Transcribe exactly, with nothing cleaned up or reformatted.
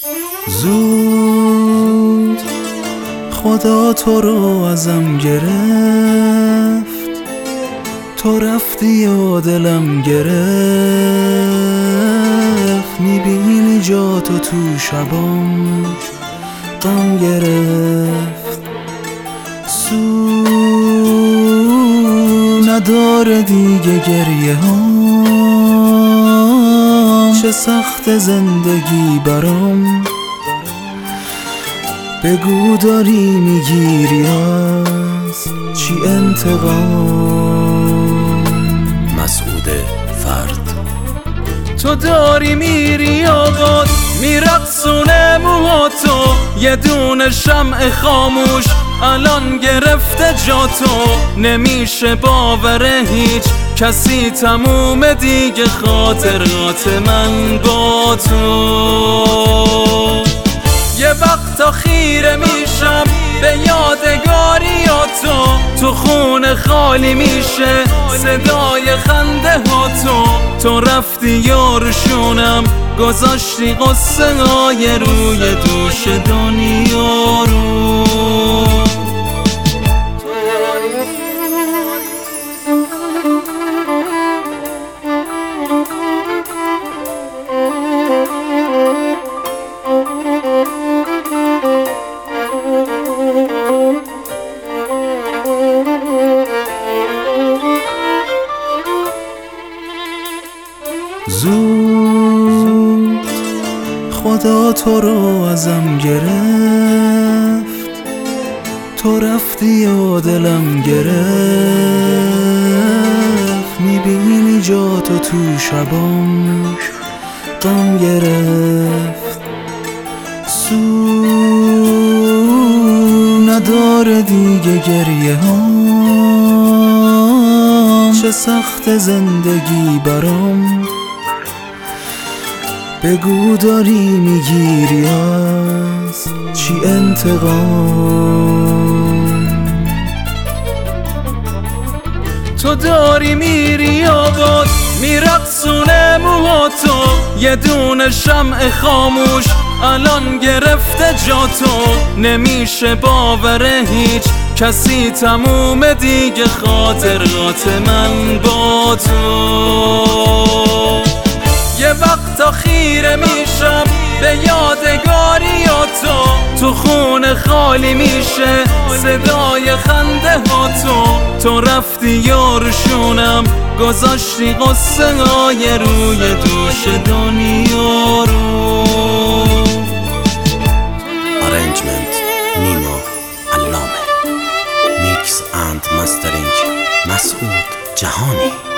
زود خدا تو رو ازم گرفت، تو رفتی و دلم گرفت. میبینی جا تو تو شبام غم گرفت. سود نداره دیگه گریه هام، چه سخت زندگی برام. بگو داری میگیری از چی انتقام؟ مسعود فرد. تو داری میری آقاد میرقصونه موهاتو، یه دونه شمع خاموش الان گرفته جاتو. نمیشه باوره هیچ کسی تموم دیگه خاطرات من با تو. یه وقتا خیره میشم به یادگاریاتو، تو خونه خالی میشه صدای خنده ها تو. تو رفتی یارشونم گذاشتی قصه های روی دوش دنیا رو. زود خدا تو رو ازم گرفت، تو رفتی و دلم گرفت. میبینی جا تو تو شبام غم گرفت. سود نداره دیگه گریه هام، چه سخت زندگی برام. بگو داری میگیری از چی انتقام؟ تو داری میری آباد میرقصونه موهاتو، یه دونه شمع خاموش الان گرفته جاتو. نمیشه باوره هیچ کسی تموم دیگه خاطرات من با تو. یه وقتا خیره میشم به یادگاریاتو، تو خونه خالی میشه صدای خنده ها تو. تو رفتی یارشونم گذاشتی قصه های روی دوش دنیا رو. آرنجمنت نیما علامه. میکس اند مسترینگ مسعود جهانی.